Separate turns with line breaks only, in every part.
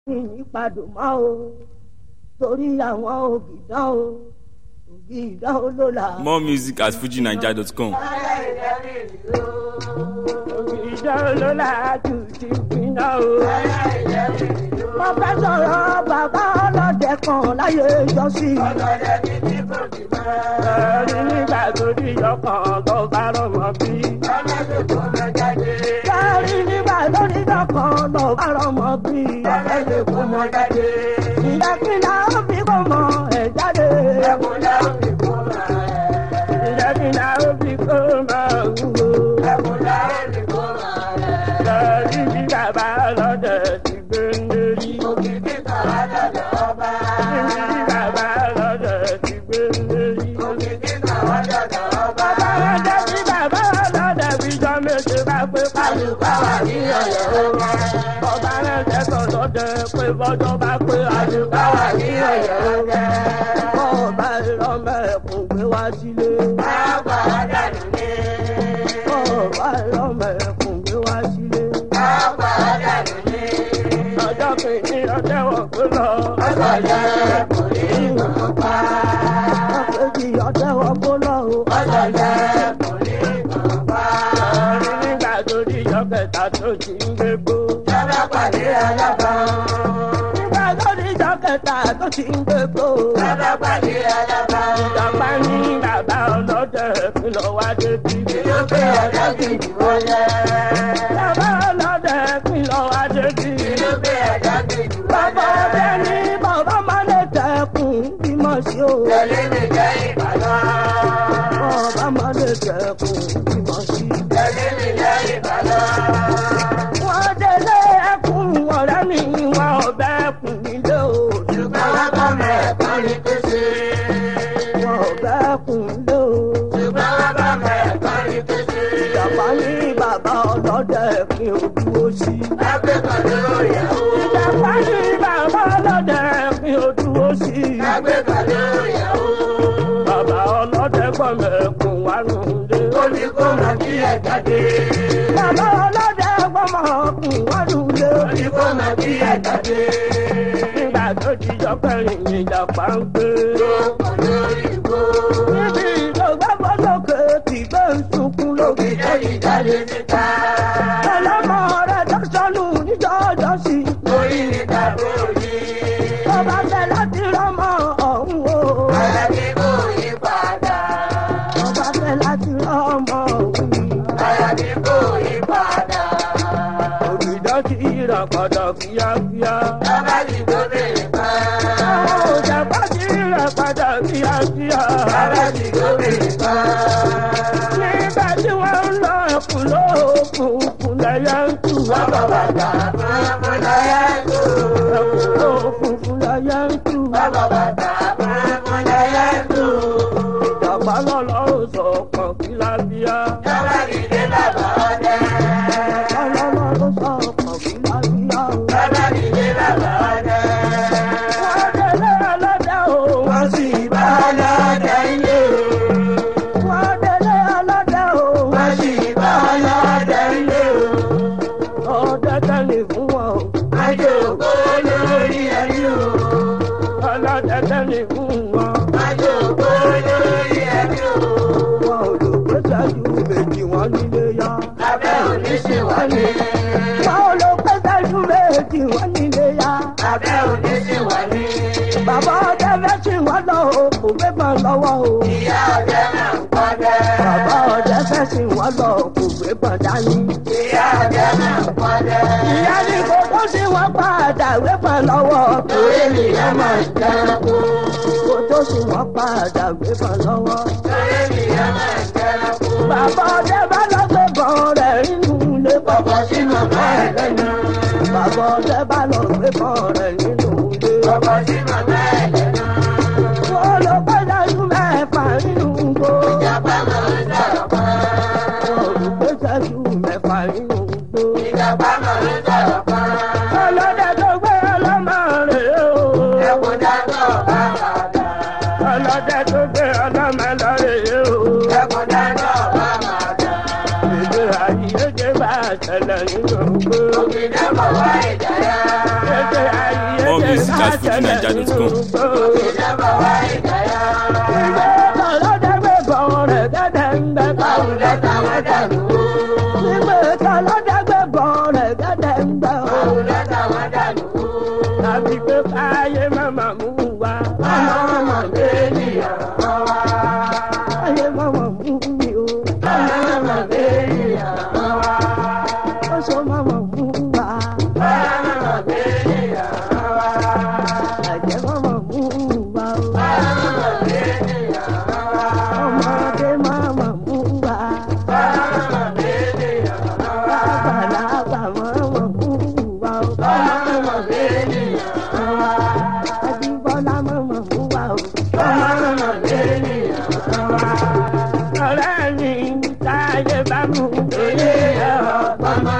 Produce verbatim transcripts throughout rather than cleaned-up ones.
ìyípadò mọ́ o torí àwọn ògìdán o ògìdán olóla.
More music at fuji naija dot com.
ògìdán olóla jù ti gbiná o. wọ́n fẹ́ sọ̀rọ̀ bàbá ọlọ́dẹ kan láyé ìjọsí.
ọlọ́dẹ ní tí kò bí mọ́.
ẹ̀rí nígbà tó díjọ kan tó bá rọmọ bí.
ọlọ́dẹ kò lọ jáde.
ẹ̀rí nígbà tó díjọ kan tó bá rọmọ bí.
ọlọ́dẹ kò mọ jáde.
ìdákìlá ó fi kò mọ ẹ̀ jáde.
ẹkùn náà ó fi kó máa rẹ̀.
ìdákìlá ó fi kò mọ wúwo.
ẹkùn náà ó fi kó máa rẹ̀.
ẹ̀rí bí bàbá ọlọ́dẹ ti gbé ń lérí.
òkìkí kàrá dọ̀dọ̀ ọba.
ẹ̀rí bí bàbá ọlọ́dẹ ti gbé ń lérí.
òkìkí kàrá dọ̀dọ̀ ọba.
bàbá ọlọ́dẹ bí bàbá ọlọ́dẹ bí jọ méje bá pé pálí.
àlùkò wà ní ọ̀yọ́ ọba.
ọba rẹ̀ jẹ́sọ̀ lọ́dẹ pé bọ́jọ́ bá pé
àlùkò wà ní ọ̀yọ́ ọba.
ọba ìrọ̀mẹ́ ẹ̀kún gbé wá sílé.
àgbà dànù ní.
ọba ìrọ̀mẹ́ ẹ̀kún gbé wá sílé.
àgbà dànù ní.
ọjọ́ kìíní ọjọ́ wọ̀ tó lọ.
ọ̀sọ̀lẹ̀ kò ní ìmọ̀ pa.
ọjọ́ kejì ọjọ́ wọ̀ tó lọ o.
ọ̀sọ̀lẹ̀ kò ní ìmọ̀ pa.
ọ̀rí nígbà tó di ìjọ kẹta tó ti ń gbégbó.
Jọba pàdé alábàá.
nígbà tó di ìjọ kẹta tó ti ń gbégbó.
Jọba pàdé alábàá.
ìjọba ní bàbá ọlọ́dẹ kí lọ wá débi.
Ìlú pé ọjọ́ kejì wọlé.
bàbá ọlọ́dẹ kí lọ wá débi.
Ìlú pé ọjọ́ kejì
bàbá
wọlé.
ọdẹ ní bàbá máa lè tẹkùn bímọ sí o.
Tẹ̀lé mi jẹ́ Ìbàdàn.
bàbá máa lè tẹkùn bímọ sí.
Tẹ̀lé mi jẹ́ Ìbàdàn.
wọ́n délé ẹkùn ọ̀rẹ́ mi wọn ọbẹ̀ ẹkùn nílé o.
Ṣùgbọ́n wọ́n kọ́ mọ̀ ẹ̀kọ́ ní pèsè.
wọn ọbẹ̀ ẹkùn nílé o.
Ṣùgbọ́n wọ́n kọ́ mọ̀ ẹ̀kọ́ ní pèsè.
ìjàpá ní bàbá ọlọ́dẹ kí o dúró sí.
Lágbè kan lórí ẹ̀wọ̀.
ìjàpá ní bàbá ọlọ́dẹ kí o dúró sí.
Lágbè kan lórí ẹ̀wọ̀.
bàbá ọlọ́dẹ gbọ́mọ̀ ẹkùn wà nùdé.
Ó ní kó mọ̀ kí ẹ jáde.
bàbá ọlọ́dẹ gbọ́mọ̀ ẹkùn wà nùdé.
Ó ní kó mọ̀ kí ẹ jáde.
nígbà tó ti jọ kẹrin ní ìjàpá ń gbé.
Lókun lórí igbó.
níbi ìjọba lókè tí gbé ń sunkún lókè.
Ìjẹ́ ìjáde síta.
ọlọ́mọ rẹ̀ tó sọnù níjọ́jọ́ sí.
Orí ni tàbí òní.
tó bá fẹ́ láti rọ́mọ ọ̀hún o.
Ààrẹ tí kò yí padà.
tó bá fẹ́ láti rọ́mọ ọ̀hún.
Ààrẹ tí kò yí padà.
òbídọ́ ti ràn padà kíákíá.
Bàbá ti tó bèrè pa.
àwọn òjàpá ti ràn padà kíákíá.
Bàbá ti tó bèrè pa.
nígbà tí wọ́n ń lọ ẹkùn lóòkùn fúnlẹ̀yà ń tù wá
Bàbá
bàbá.
bàtà fún láyé tó.
ẹkùn lóòkùn fúnlẹ̀yà ń tù wá
Bàbá bàtà fún láyé tó.
ìjàpá lọ́lọ́run sọ ọ̀kan kílábíà.
Bàbá ti dé bàbá ọdẹ.
ìjàpá lọ́lọ́run sọ ọ̀kan kílábíà.
Bàbá ti dé bàbá ọdẹ.
wọ́n délé ọlọ́dẹ o.
Wọ́n sì bá ọlọ́dẹ ilé o.
wọ́n délé ọlọ́dẹ o.
Wọ́n sì bá ọlọ́dẹ ilé o.
ọdẹ tẹ́lẹ̀ fún wọn o.
Àjòkó lórí ẹni o.
ọlọ́dẹ tẹ́lẹ̀ fún wọn.
Àjòkó lórí ẹni o.
wọn ò lò pé sẹ́jú méjì wọn nílé yá.
Abẹ́ òní ṣe wà ní.
wọn ò lò pé sẹ́jú méjì wọn nílé yá.
Abẹ́ òní ṣe wà ní.
bàbá ọdẹ fẹ́ sìn wọ́n lọ o kò gbé bọn lọ́wọ́ o.
Ìyá ọdẹ máa ń pọ́dẹ.
bàbá ọdẹ fẹ́ sìn wọ́n lọ kò gbé bọn dání.
Ìyá ọdẹ máa ń pọ́dẹ.
ìyá ní kò tó sìn wọ́n padà gbé bọn lọ́wọ́.
Torí ènìyàn máa ń jẹranko.
kò tó sìn wọ́n padà gbé bọn lọ́wọ́.
Torí ènìyàn máa ń jẹranko.
bàbá ọdẹ bá lọ gbé bọn rẹ̀ nínú ilé bọ̀.
Bọ̀bọ̀ sí màmá ẹ̀ lẹ́nu.
bàbá ọdẹ bá lọ gbé bọn rẹ̀ nínú ilé.
Bọ̀bọ̀ sí màmá ẹ̀ lẹ́nu.
wọ́n lọ pẹ́ sẹ́jú mẹ́fà nínú igbó.
Ìjàpá máa ń sọ̀rọ̀ pa.
wọ́n lọ pẹ́ sẹ́jú mẹ́fà nínú igbó.
Ìjàpá máa ń sọ̀rọ̀ pa.
ọlọ́dẹ tó gbé ọlọ́mọ rẹ̀ o.
Ẹkùn dáná bá bàbá.
ọlọ́dẹ tó gbé ọlọ́mọ lọ́rẹ̀ o.
Ẹkùn dáná bá bàbá.
èdè àyíké bá ṣẹlẹ̀ nínú igbó.
Òkè náà bọ̀ wá ìjà yá.
èdè àyíké
at fuji naija dot com.
ìjọba wa ìdáyà.
Ìgbé tọ́lọ́dẹ́gbẹ́ bọ̀ rẹ̀ gẹ́gẹ́ ń bẹ
báwo lẹ́ta wọ́n dànù.
Ìgbé tọ́lọ́dẹ́gbẹ́ bọ̀ rẹ̀ gẹ́gẹ́ ń bẹ
báwo lẹ́ta wọ́n dànù.
Àbí pé káyé màmá mú wa.
Màmá màmá bẹ́ẹ̀nìyàn wá.
Káyé màmá mú mi o.
Màmá màmá bẹ́ẹ̀nìyàn wá.
Ó sọ màmá mú wa.
Màmá màmá bẹ́ẹ̀nìyàn wá.
Ẹ̀jẹ̀ màmá mú wa o.
Màmá màmá bẹ́ẹ̀nìyàn wá.
Ọmọdé màmá mú wa.
Màmá màmá bẹ́ẹ̀nìyàn wá.
Àgbàlagbà màmá mú wa o.
Màmá màmá bẹ́ẹ̀nìyàn wá.
Adébọ́lá màmá mú wa o.
Màmá màmá bẹ́ẹ̀nìyàn wá.
Ọ̀rẹ́ mi táyé bá mú
Olè ọ̀pọ̀mọ́.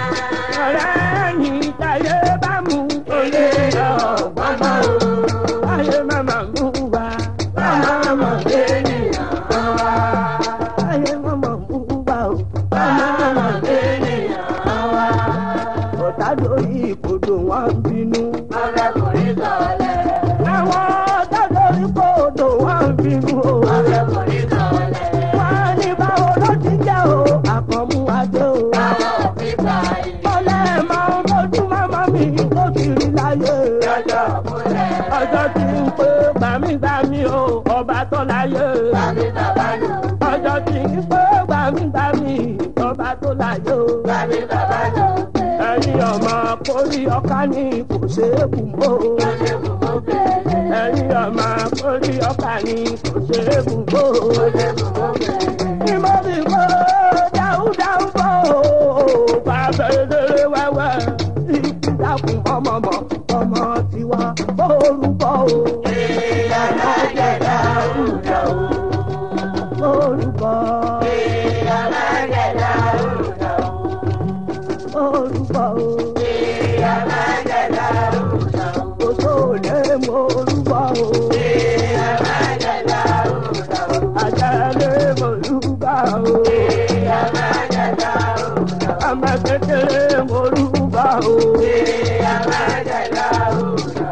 ọ̀rẹ́ mi táyé bá mú
Olè ọ̀pọ̀mọ́.
táyé màmá mú wa.
Màmá màmá bẹ́ẹ̀nìyàn wá.
Táyé màmá mú wa o.
Màmá màmá bẹ́ẹ̀nìyàn wá.
Ọ̀tá lórí ìkodò wọn ń bínú.
Ọ̀rẹ́kùnrin sọ̀lẹ̀.
Àwọn ọ̀tá lórí ìkodò wọn ń bínú o.
Ọ̀rẹ́kùnrin sọ̀lẹ̀.
Wọ́n ní báwo ló ti jẹ́ o. Àkànmú adé o.
Àwọn òfin báyìí.
Mọ́lẹ̀ máa ń bójú màmá mi tó ti rí láyé.
Lọ́jọ́ múlẹ̀.
Ọjọ́ tí ń pé gbàmígbàmí o. Ọba tó láyé.
Bàbí bàbá lù.
Ọjọ́ tí ń pé gbàmígbàmí. Ọba tó láyé o.
Bàbí bàbá lù.
Ẹ̀yin ọmọ kórì ọ̀ká ní kò ṣeé kù mọ́ o.
Lọ́jọ́ gbogbo bẹ̀rẹ̀.
Ẹ̀yin ọmọ kórì ọ̀ká ní kò ṣeé kù mọ́ o.
Lọ́jọ́ gbogbo bẹ̀rẹ̀.
Ní mo fi kó dáúdáú bọ̀ o. Bàbá eléré wẹ́wẹ́. Ikú dákun ọmọọmọ ọmọ tiwa orúkọ o.
Ìyàrá jẹ̀dá òrùlọ.
Orúkọ
Ìyàrá jẹ̀dá òrùlọ.
orúkọ o.
Ìyàrá jẹ̀dá òrùlọ.
Kò sóòlé mo orúkọ o.
Ìyàrá jẹ̀dá òrùlọ.
Àjálé mo orúkọ o.
Ìyàrá jẹ̀dá òrùlọ.
Àmọ́ kékeré mo orúkọ o.
Ìyàrá jẹ̀dá òrùlọ.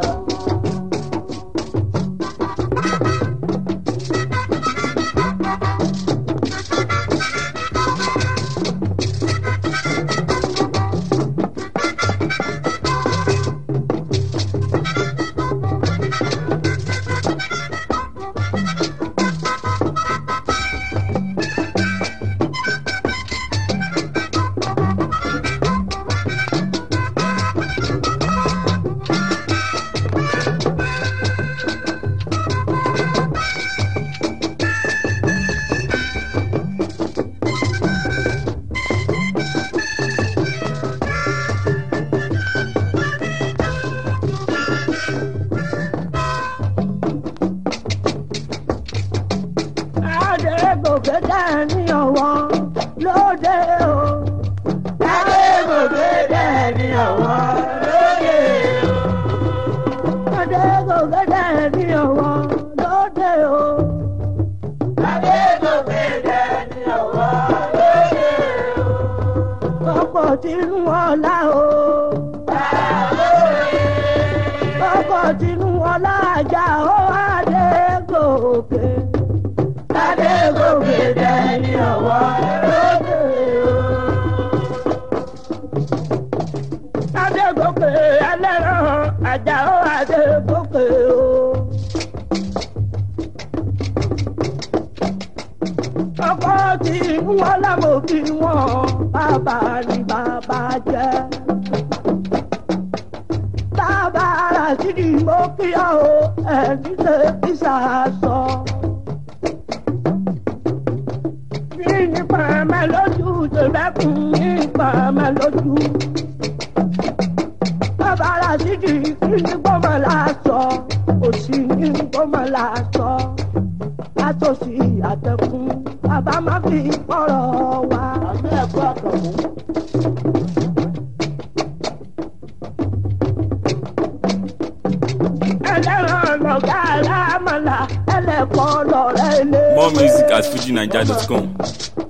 Adégòkè dání ọ̀wọ́ lóde o.
Adégòkè dání ọ̀wọ́ lóde o.
Adégòkè dání ọ̀wọ́ lóde o.
Adégòkè dání ọ̀wọ́ lóde o.
Ọkọ̀ tinú ọlá o.
Àlóye.
Ọkọ̀ tinú ọlá ajá o. Adégòkè.
Adégòkè dání ọ̀wọ́ lóde o.
Adégòkè ẹlẹ́ran ajá o. Adégòkè o. Ọkọ̀ tinú ọlá mo fi wọ́n bàbá ni bàbá jẹ́. Bàbá Ràṣídì mo kí ọ o, ẹni lè fi ṣàṣọ. Ní pàmò lójú tẹ̀lẹ́kùn ní pàmò lójú. Bàbá Ràṣídì kí ní gbọ́mọ̀ láṣọ, òsì ní gbọ́mọ̀ láṣọ. Látòsí àtẹkùn, bàbá má fi pọ̀rọ̀ wá. Àmì ẹ̀kọ́ àkànmú. Ẹlẹ́ran lọ̀gá alámọ̀lá, ẹlẹ́kọ̀ọ́ lọ̀rẹ́ ilé.
More music at fuji naija dot com.